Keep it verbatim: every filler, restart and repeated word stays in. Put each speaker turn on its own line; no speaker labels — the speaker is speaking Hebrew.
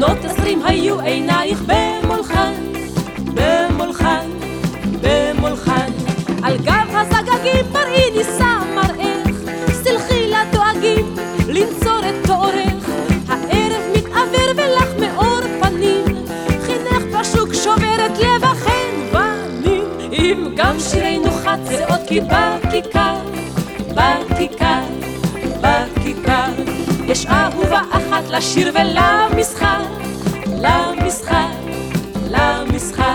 שנות עשרים היו עינייך במולחן, במולחן, במולחן. על גב הזגגים מראי נישא מראך, סלחי לדואגים לנצור את תוארך. הערב מתעבר ולך מאור פנים, חינך בשוק שוברת לב החנוונים. אם גם שירנו חד זהות כי בכיכר, בכיכר, בכיכר יש אהובה אחת לשיר ולמשחק, למשחק, למשחק.